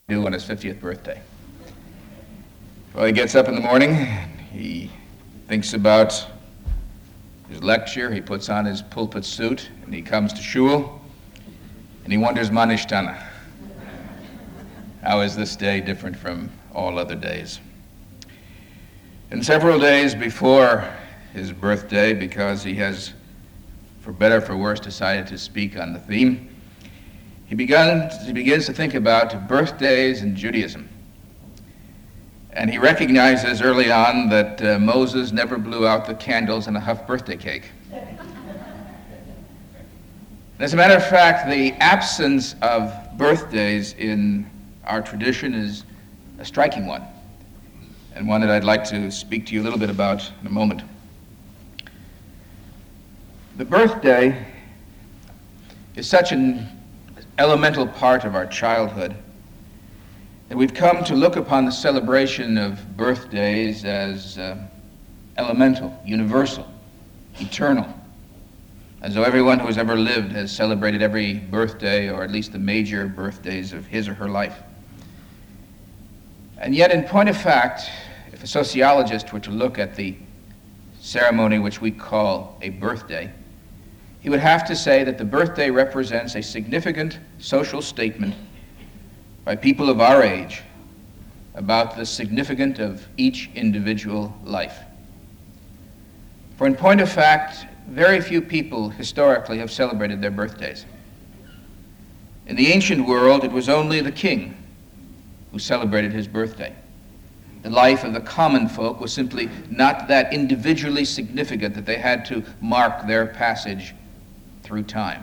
do on his 50th birthday. Well, he gets up in the morning, he thinks about his lecture, he puts on his pulpit suit, and he comes to shul, and he wonders, Manishtana, how is this day different from all other days? And several days before his birthday, because he has, for better or for worse, decided to speak on the theme, he begins to think about birthdays in Judaism. And he recognizes early on that Moses never blew out the candles in a Huff birthday cake. As a matter of fact, the absence of birthdays in our tradition is a striking one, and one that I'd like to speak to you a little bit about in a moment. The birthday is such an elemental part of our childhood that we've come to look upon the celebration of birthdays as elemental, universal, eternal, as though everyone who has ever lived has celebrated every birthday, or at least the major birthdays of his or her life. And yet, in point of fact, if a sociologist were to look at the ceremony which we call a birthday, he would have to say that the birthday represents a significant social statement by people of our age about the significance of each individual life. For in point of fact, very few people historically have celebrated their birthdays. In the ancient world, it was only the king who celebrated his birthday. The life of the common folk was simply not that individually significant that they had to mark their passage through time.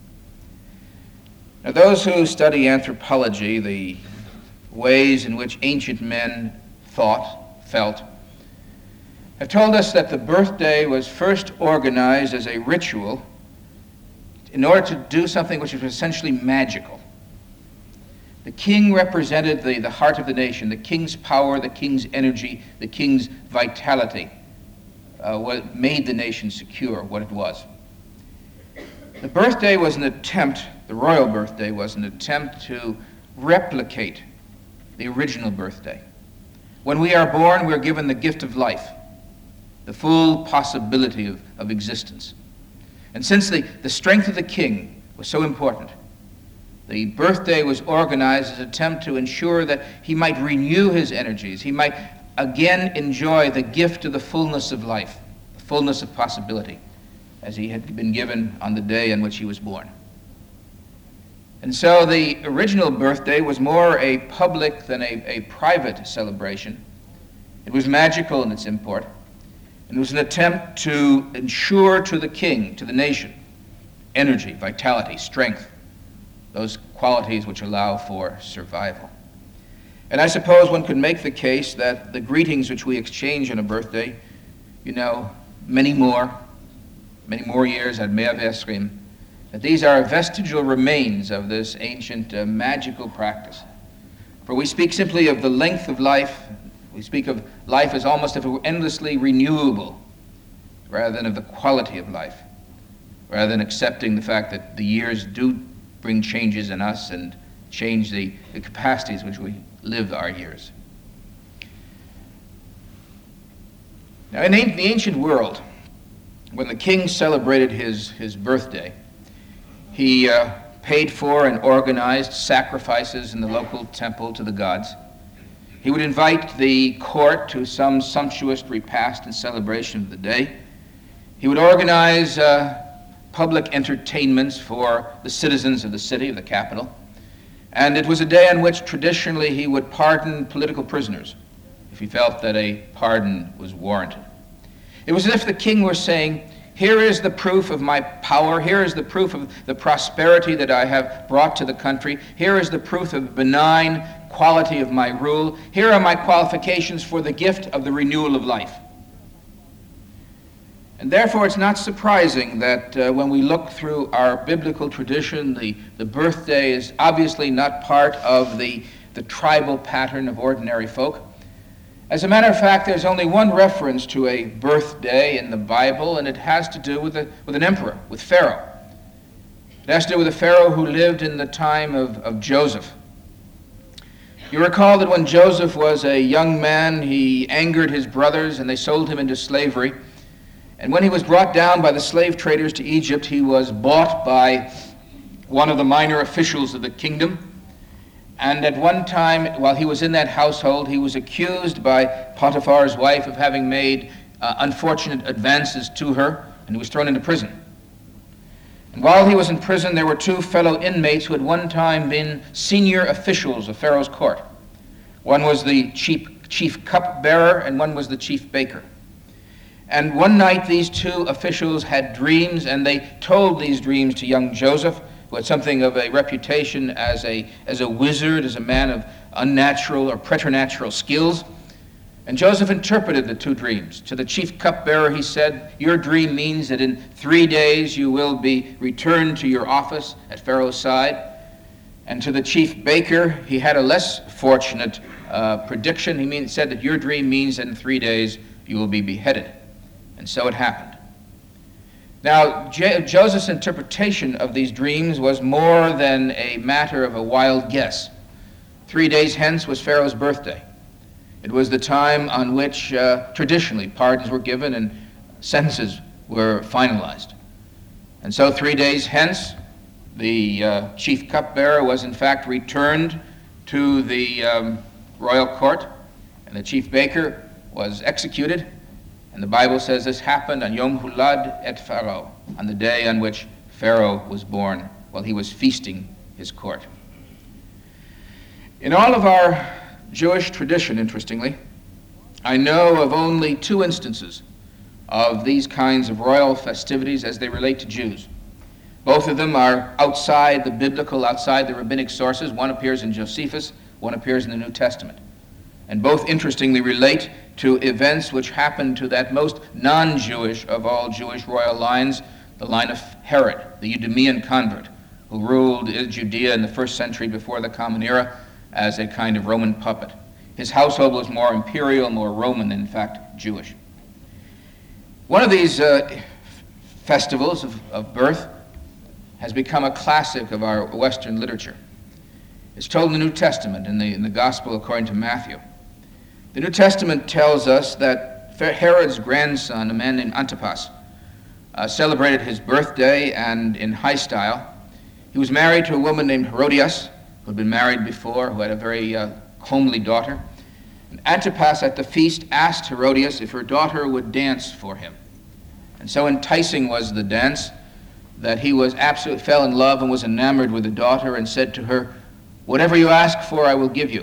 Now, those who study anthropology, the ways in which ancient men thought, felt, have told us that the birthday was first organized as a ritual in order to do something which was essentially magical. The king represented the heart of the nation, the king's power, the king's energy, the king's vitality, what made the nation secure, what it was. The birthday was an attempt, the royal birthday was an attempt to replicate the original birthday. When we are born, we're given the gift of life, the full possibility of existence. And since the strength of the king was so important, the birthday was organized as an attempt to ensure that he might renew his energies, he might again enjoy the gift of the fullness of life, the fullness of possibility, as he had been given on the day in which he was born. And so the original birthday was more a public than a private celebration. It was magical in its import, and it was an attempt to ensure to the king, to the nation, energy, vitality, strength, those qualities which allow for survival. And I suppose one could make the case that the greetings which we exchange on a birthday, many more years at Me'av Esrim, that these are vestigial remains of this ancient magical practice. For we speak simply of the length of life, we speak of life as almost if it were endlessly renewable, rather than of the quality of life, rather than accepting the fact that the years do bring changes in us and change the capacities which we live our years. Now, in the ancient world, when the king celebrated his birthday, he paid for and organized sacrifices in the local temple to the gods. He would invite the court to some sumptuous repast in celebration of the day. He would organize public entertainments for the citizens of the city, of the capital. And it was a day on which traditionally he would pardon political prisoners if he felt that a pardon was warranted. It was as if the king were saying, here is the proof of my power, here is the proof of the prosperity that I have brought to the country, here is the proof of the benign quality of my rule, here are my qualifications for the gift of the renewal of life. And therefore it's not surprising that when we look through our biblical tradition, the birthday is obviously not part of the tribal pattern of ordinary folk. As a matter of fact, there's only one reference to a birthday in the Bible, and it has to do with an emperor, with Pharaoh. It has to do with a Pharaoh who lived in the time of Joseph. You recall that when Joseph was a young man, he angered his brothers and they sold him into slavery. And when he was brought down by the slave traders to Egypt, he was bought by one of the minor officials of the kingdom. And at one time, while he was in that household, he was accused by Potiphar's wife of having made unfortunate advances to her, and he was thrown into prison. And while he was in prison, there were two fellow inmates who had one time been senior officials of Pharaoh's court. One was the chief cupbearer, and one was the chief baker. And one night, these two officials had dreams, and they told these dreams to young Joseph, who had something of a reputation as a wizard, as a man of unnatural or preternatural skills. And Joseph interpreted the two dreams. To the chief cupbearer he said, "Your dream means that in 3 days you will be returned to your office at Pharaoh's side." And to the chief baker he had a less fortunate prediction. He said that your dream means that in 3 days you will be beheaded. And so it happened. Now, Joseph's interpretation of these dreams was more than a matter of a wild guess. 3 days hence was Pharaoh's birthday. It was the time on which traditionally pardons were given and sentences were finalized. And so 3 days hence, the chief cupbearer was in fact returned to the royal court, and the chief baker was executed. And the Bible says this happened on Yom Hulad et Pharaoh, on the day on which Pharaoh was born, while he was feasting his court. In all of our Jewish tradition, interestingly, I know of only 2 instances of these kinds of royal festivities as they relate to Jews. Both of them are outside the biblical, outside the rabbinic sources. One appears in Josephus, one appears in the New Testament. And both, interestingly, relate to events which happened to that most non-Jewish of all Jewish royal lines, the line of Herod, the Idumean convert, who ruled Judea in the 1st century before the Common Era as a kind of Roman puppet. His household was more imperial, more Roman than, in fact, Jewish. One of these festivals of birth has become a classic of our Western literature. It's told in the New Testament, in the Gospel according to Matthew. The New Testament tells us that Herod's grandson, a man named Antipas, celebrated his birthday, and in high style. He was married to a woman named Herodias, who had been married before, who had a very homely daughter. And Antipas at the feast asked Herodias if her daughter would dance for him. And so enticing was the dance that he fell in love and was enamored with the daughter and said to her, "Whatever you ask for, I will give you."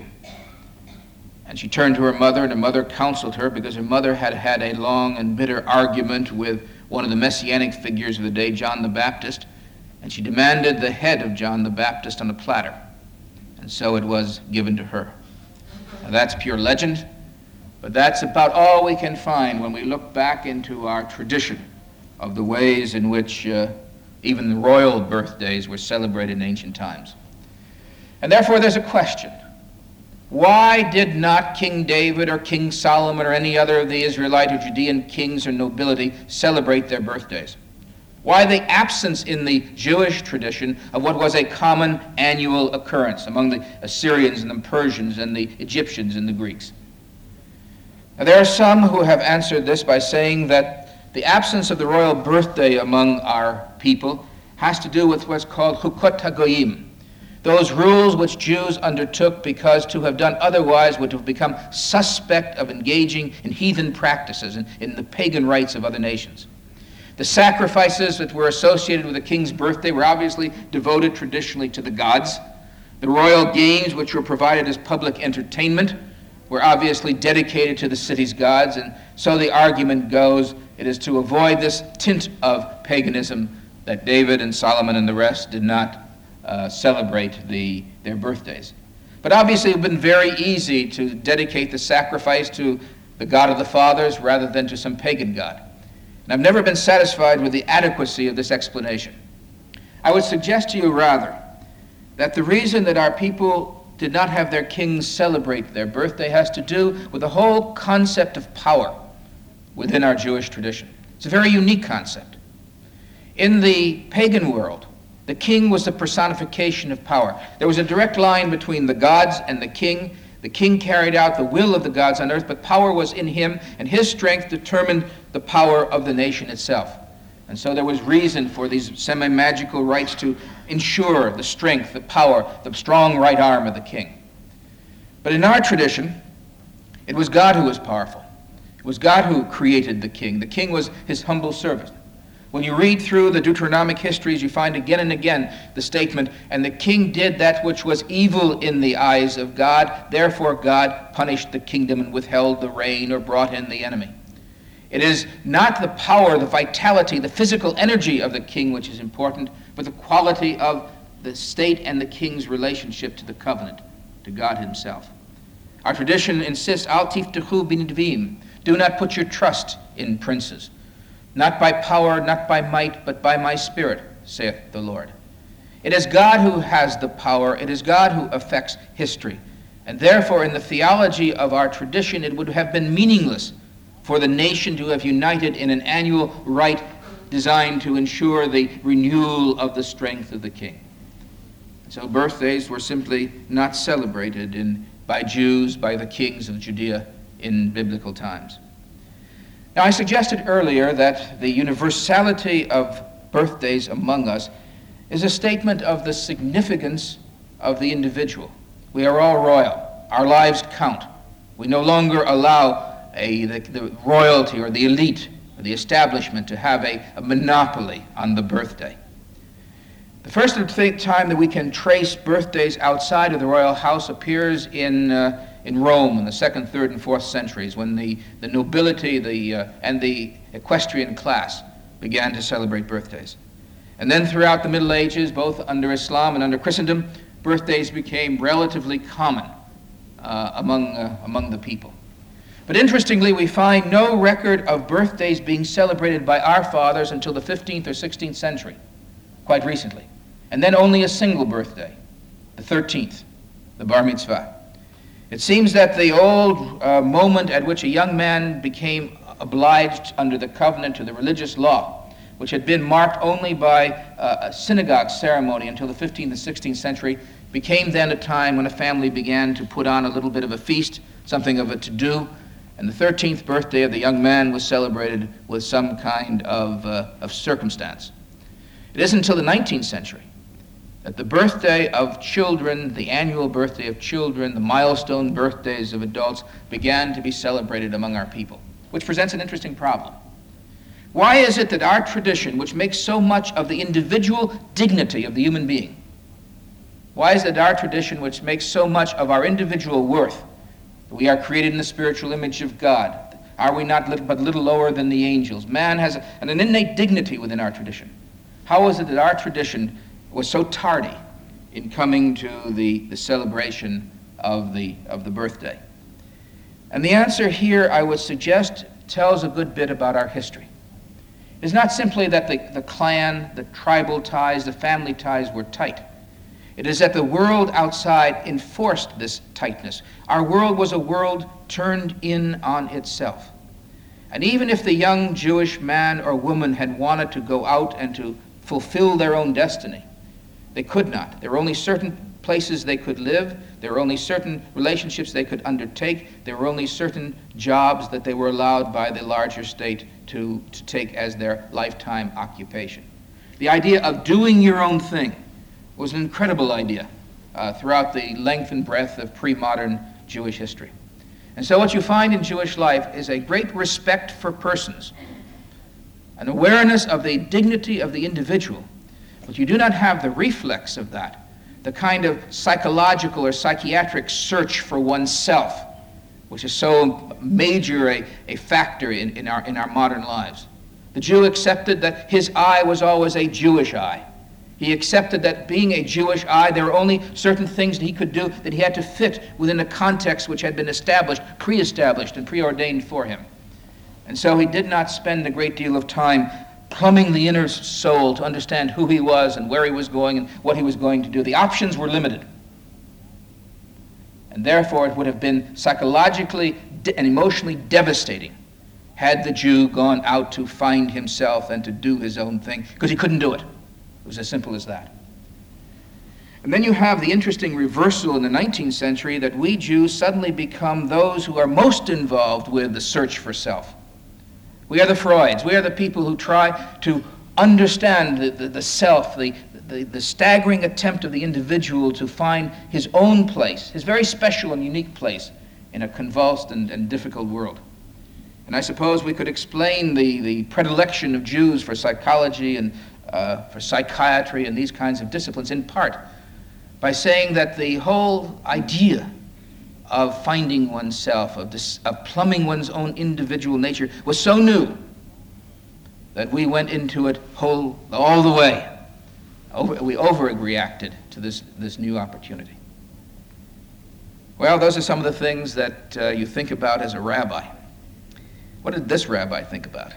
And she turned to her mother, and her mother counseled her because her mother had had a long and bitter argument with one of the messianic figures of the day, John the Baptist, and she demanded the head of John the Baptist on a platter. And so it was given to her. Now that's pure legend, but that's about all we can find when we look back into our tradition of the ways in which even the royal birthdays were celebrated in ancient times. And therefore there's a question. Why did not King David or King Solomon or any other of the Israelite or Judean kings or nobility celebrate their birthdays? Why the absence in the Jewish tradition of what was a common annual occurrence among the Assyrians and the Persians and the Egyptians and the Greeks? Now, there are some who have answered this by saying that the absence of the royal birthday among our people has to do with what's called Chukot HaGoyim, those rules which Jews undertook because to have done otherwise would have become suspect of engaging in heathen practices and in the pagan rites of other nations. The sacrifices that were associated with the king's birthday were obviously devoted traditionally to the gods. The royal games, which were provided as public entertainment, were obviously dedicated to the city's gods, and so the argument goes, it is to avoid this tint of paganism that David and Solomon and the rest did not celebrate their birthdays. But obviously it would have been very easy to dedicate the sacrifice to the God of the fathers rather than to some pagan god. And I've never been satisfied with the adequacy of this explanation. I would suggest to you rather that the reason that our people did not have their kings celebrate their birthday has to do with the whole concept of power within our Jewish tradition. It's a very unique concept. In the pagan world, The king was the personification of power. There was a direct line between the gods and the king. The king carried out the will of the gods on earth, but power was in him, and his strength determined the power of the nation itself. And so there was reason for these semi-magical rites to ensure the strength, the power, the strong right arm of the king. But in our tradition, it was God who was powerful. It was God who created the king. The king was his humble servant. When you read through the Deuteronomic histories, you find again and again the statement, and the king did that which was evil in the eyes of God, therefore God punished the kingdom and withheld the rain or brought in the enemy. It is not the power, the vitality, the physical energy of the king which is important, but the quality of the state and the king's relationship to the covenant, to God himself. Our tradition insists, Al tiftechu b'nidvim, do not put your trust in princes. Not by power, not by might, but by my spirit, saith the Lord. It is God who has the power. It is God who affects history. And therefore, in the theology of our tradition, it would have been meaningless for the nation to have united in an annual rite designed to ensure the renewal of the strength of the king. So birthdays were simply not celebrated by Jews, by the kings of Judea in biblical times. Now, I suggested earlier that the universality of birthdays among us is a statement of the significance of the individual. We are all royal. Our lives count. We no longer allow the royalty or the elite or the establishment to have a monopoly on the birthday. The first time that we can trace birthdays outside of the royal house appears in Rome in the 2nd, 3rd, and 4th centuries, when the nobility and the equestrian class began to celebrate birthdays. And then throughout the Middle Ages, both under Islam and under Christendom, birthdays became relatively common among the people. But interestingly, we find no record of birthdays being celebrated by our fathers until the 15th or 16th century, quite recently. And then only a single birthday, the 13th, the Bar Mitzvah. It seems that the old moment at which a young man became obliged under the covenant to the religious law, which had been marked only by a synagogue ceremony until the 15th and 16th century, became then a time when a family began to put on a little bit of a feast, something of a to-do, and the 13th birthday of the young man was celebrated with some kind of circumstance. It isn't until the 19th century that the birthday of children, the annual birthday of children, the milestone birthdays of adults began to be celebrated among our people, which presents an interesting problem. Why is it that our tradition, which makes so much of the individual dignity of the human being, why is it our tradition, which makes so much of our individual worth, that we are created in the spiritual image of God, are we not but little lower than the angels? Man has an innate dignity within our tradition. How is it that our tradition was so tardy in coming to the celebration of the birthday? And the answer here, I would suggest, tells a good bit about our history. It's not simply that the clan, the tribal ties, the family ties were tight. It is that the world outside enforced this tightness. Our world was a world turned in on itself. And even if the young Jewish man or woman had wanted to go out and to fulfill their own destiny, they could not. There were only certain places they could live. There were only certain relationships they could undertake. There were only certain jobs that they were allowed by the larger state to take as their lifetime occupation. The idea of doing your own thing was an incredible idea throughout the length and breadth of pre-modern Jewish history. And so what you find in Jewish life is a great respect for persons, an awareness of the dignity of the individual, but you do not have the reflex of that, the kind of psychological or psychiatric search for oneself, which is so major a factor in our modern lives. The Jew accepted that his eye was always a Jewish eye. He accepted that being a Jewish eye, there were only certain things that he could do that he had to fit within a context which had been established, pre-established, and preordained for him. And so he did not spend a great deal of time plumbing the inner soul to understand who he was and where he was going and what he was going to do. The options were limited. And therefore it would have been psychologically and emotionally devastating had the Jew gone out to find himself and to do his own thing, because he couldn't do it. It was as simple as that. And then you have the interesting reversal in the 19th century that we Jews suddenly become those who are most involved with the search for self. We are the Freuds. We are the people who try to understand the self, the staggering attempt of the individual to find his own place, his very special and unique place in a convulsed and difficult world. And I suppose we could explain the predilection of Jews for psychology and for psychiatry and these kinds of disciplines in part by saying that the whole idea of finding oneself, of plumbing one's own individual nature, was so new that we went into it all the way. We overreacted to this new opportunity. Well, those are some of the things that you think about as a rabbi. What did this rabbi think about?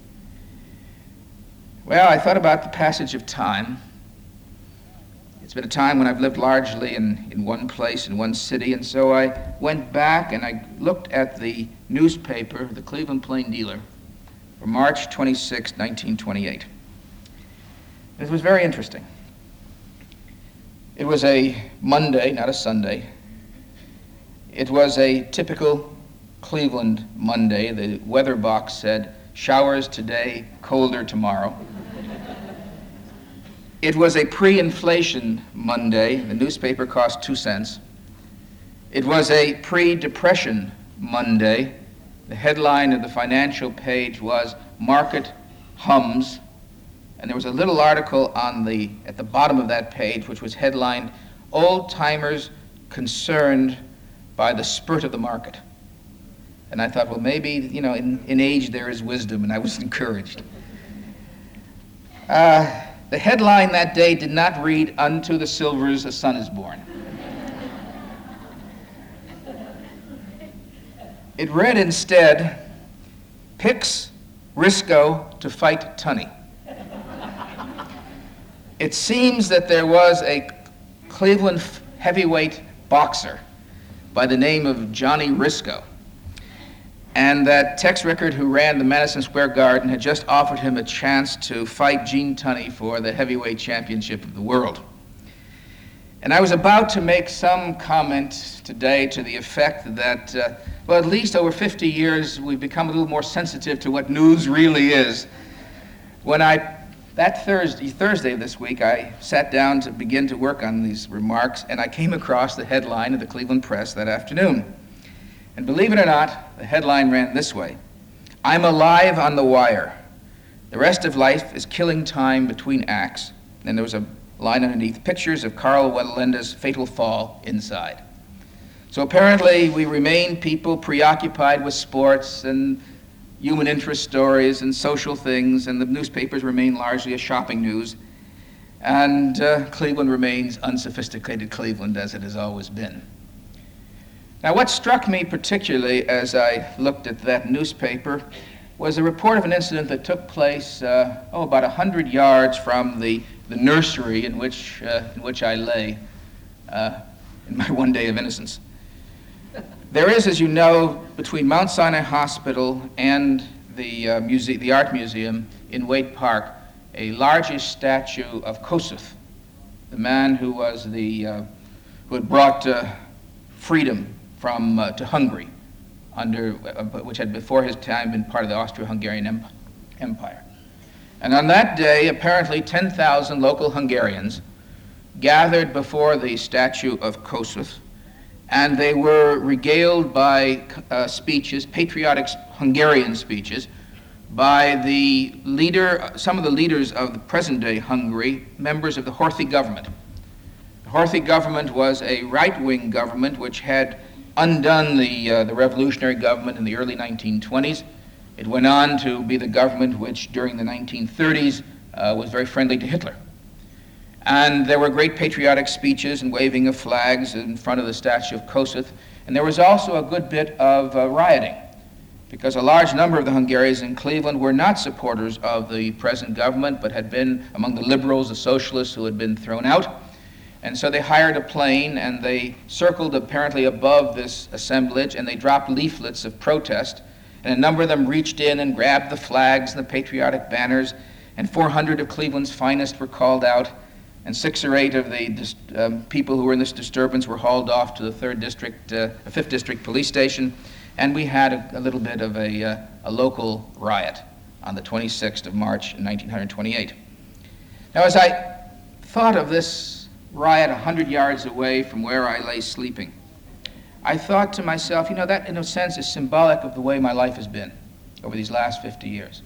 Well, I thought about the passage of time. It's been a time when I've lived largely in one place, in one city, and so I went back and I looked at the newspaper, the Cleveland Plain Dealer, for March 26, 1928. It was very interesting. It was a Monday, not a Sunday. It was a typical Cleveland Monday. The weather box said, "Showers today, colder tomorrow." It was a pre-inflation Monday. The newspaper cost 2 cents. It was a pre-depression Monday. The headline of the financial page was "Market Hums," and there was a little article at the bottom of that page which was headlined "Old-Timers Concerned by the Spurt of the Market." And I thought, well, maybe, in age there is wisdom, and I was encouraged. The headline that day did not read, "Unto the silvers a son is born." It read instead, "Picks Risco to fight Tunney." It seems that there was a Cleveland heavyweight boxer by the name of Johnny Risco, and that Tex Rickard, who ran the Madison Square Garden, had just offered him a chance to fight Gene Tunney for the heavyweight championship of the world. And I was about to make some comment today to the effect that, at least over 50 years, we've become a little more sensitive to what news really is. When that Thursday of this week, I sat down to begin to work on these remarks, and I came across the headline of the Cleveland Press that afternoon. And believe it or not, the headline ran this way: "I'm alive on the wire. The rest of life is killing time between acts." And there was a line underneath, "Pictures of Carl Wallenda's fatal fall inside." So apparently we remain people preoccupied with sports and human interest stories and social things, and the newspapers remain largely a shopping news. And Cleveland remains unsophisticated Cleveland, as it has always been. Now, what struck me particularly as I looked at that newspaper was a report of an incident that took place about 100 yards from the nursery in which I lay in my one day of innocence. There is, as you know, between Mount Sinai Hospital and the Art Museum in Wade Park, a largish statue of Kossuth, the man who had brought freedom to Hungary, which had before his time been part of the Austro-Hungarian Empire. And on that day, apparently 10,000 local Hungarians gathered before the statue of Kossuth, and they were regaled by speeches, patriotic Hungarian speeches, by some of the leaders of the present-day Hungary, members of the Horthy government. The Horthy government was a right-wing government which had undone the revolutionary government in the early 1920s. It went on to be the government which, during the 1930s, was very friendly to Hitler. And there were great patriotic speeches and waving of flags in front of the statue of Kossuth. And there was also a good bit of rioting, because a large number of the Hungarians in Cleveland were not supporters of the present government, but had been among the liberals, the socialists who had been thrown out. And so they hired a plane, and they circled apparently above this assemblage, and they dropped leaflets of protest. And a number of them reached in and grabbed the flags and the patriotic banners, and 400 of Cleveland's finest were called out. and 6 or 8 of the people who were in this disturbance were hauled off to the 5th District Police Station, and we had a little bit of a local riot on the 26th of March in 1928. Now, as I thought of this riot 100 yards away from where I lay sleeping, I thought to myself, that in a sense is symbolic of the way my life has been over these last 50 years.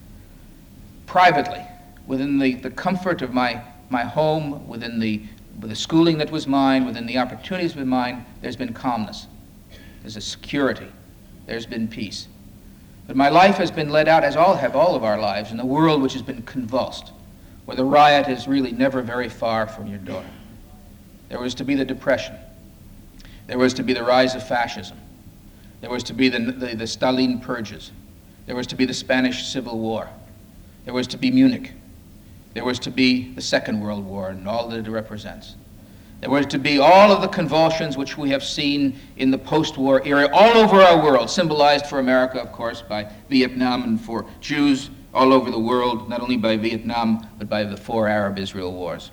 Privately, within the comfort of my home, within the schooling that was mine, within the opportunities that were mine, there's been calmness. There's a security. There's been peace. But my life has been led out, as all of our lives, in a world which has been convulsed, where the riot is really never very far from your door. There was to be the Depression. There was to be the rise of fascism. There was to be the Stalin purges. There was to be the Spanish Civil War. There was to be Munich. There was to be the Second World War and all that it represents. There was to be all of the convulsions which we have seen in the post-war era all over our world, symbolized for America, of course, by Vietnam, and for Jews all over the world, not only by Vietnam, but by the 4 Arab-Israel wars.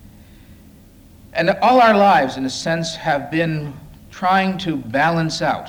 And all our lives, in a sense, have been trying to balance out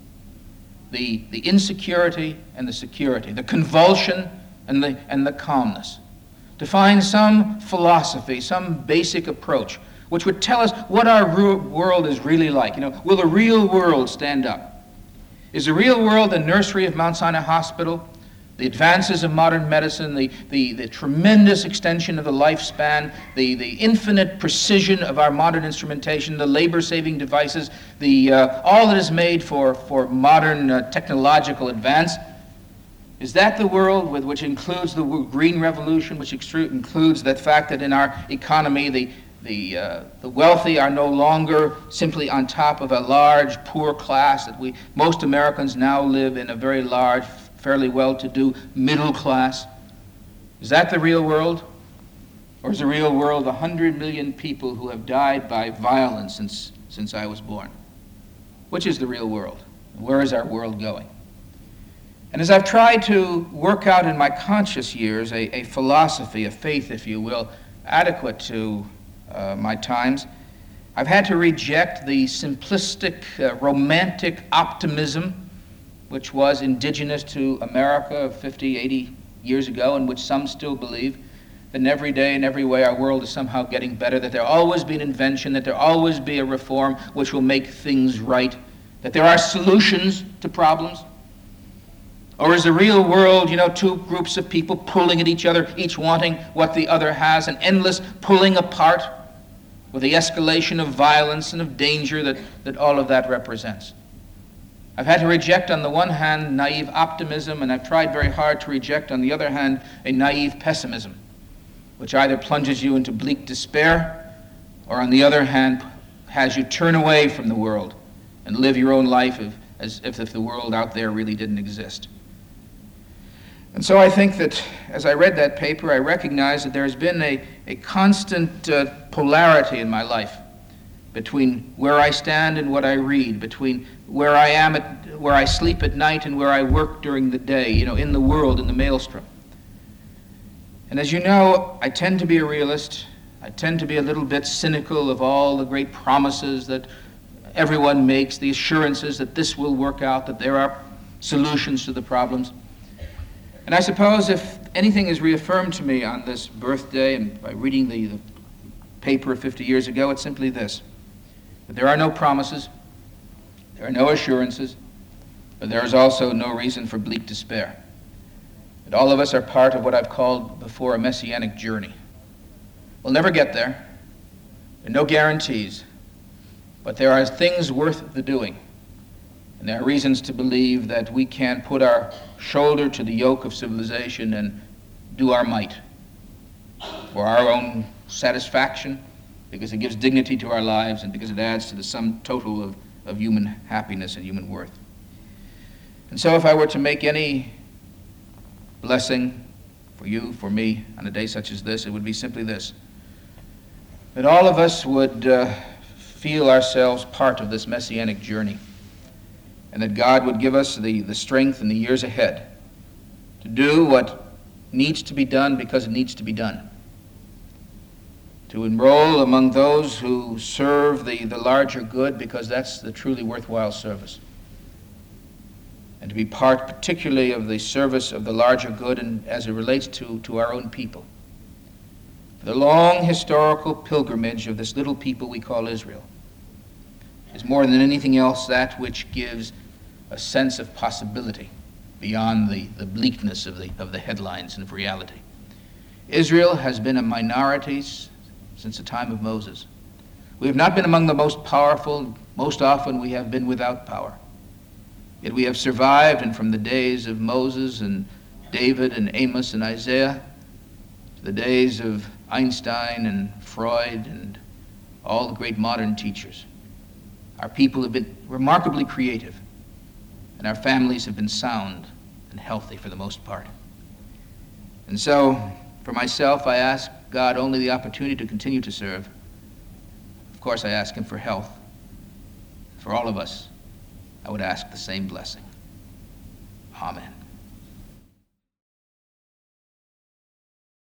the insecurity and the security, the convulsion and the calmness, to find some philosophy, some basic approach which would tell us what our world is really like. Will the real world stand up? Is the real world the nursery of Mount Sinai Hospital, the advances of modern medicine, the tremendous extension of the lifespan, the infinite precision of our modern instrumentation, the labor-saving devices, all that is made for modern technological advance? Is that the world which includes the green revolution, which includes the fact that in our economy the wealthy are no longer simply on top of a large poor class, that most Americans now live in a very large, fairly well-to-do middle class? Is that the real world? Or is the real world 100 million people who have died by violence since I was born? Which is the real world? Where is our world going? And as I've tried to work out in my conscious years a philosophy, a faith, if you will, adequate to my times, I've had to reject the simplistic, romantic optimism which was indigenous to America 50, 80 years ago, and which some still believe, that in every day and every way our world is somehow getting better, that there'll always be an invention, that there'll always be a reform which will make things right, that there are solutions to problems? Or is the real world, 2 groups of people pulling at each other, each wanting what the other has, an endless pulling apart with the escalation of violence and of danger that all of that represents? I've had to reject, on the one hand, naive optimism, and I've tried very hard to reject, on the other hand, a naive pessimism, which either plunges you into bleak despair, or on the other hand, has you turn away from the world and live your own life as if the world out there really didn't exist. And so I think that as I read that paper, I recognized that there has been a constant polarity in my life between where I stand and what I read, between where I am, where I sleep at night and where I work during the day, in the world, in the maelstrom. And as you know, I tend to be a realist. I tend to be a little bit cynical of all the great promises that everyone makes, the assurances that this will work out, that there are solutions to the problems. And I suppose if anything is reaffirmed to me on this birthday and by reading the paper 50 years ago, it's simply this: that there are no promises, there are no assurances, but there is also no reason for bleak despair. That all of us are part of what I've called before a messianic journey. We'll never get there. There are no guarantees, but there are things worth the doing. And there are reasons to believe that we can put our shoulder to the yoke of civilization and do our might for our own satisfaction, because it gives dignity to our lives and because it adds to the sum total of human happiness and human worth. And so if I were to make any blessing for you, for me, on a day such as this, it would be simply this: that all of us would feel ourselves part of this messianic journey, and that God would give us the strength in the years ahead to do what needs to be done because it needs to be done. to enroll among those who serve the larger good, because that's the truly worthwhile service. And to be part particularly of the service of the larger good and as it relates to our own people. The long historical pilgrimage of this little people we call Israel is more than anything else that which gives a sense of possibility beyond the bleakness of the headlines and of reality. Israel has been a minority since the time of Moses. We have not been among the most powerful. Most often we have been without power. Yet we have survived, and from the days of Moses and David and Amos and Isaiah to the days of Einstein and Freud and all the great modern teachers, our people have been remarkably creative, and our families have been sound and healthy for the most part. And so, for myself, I ask God only the opportunity to continue to serve. Of course, I ask him for health. For all of us, I would ask the same blessing. Amen.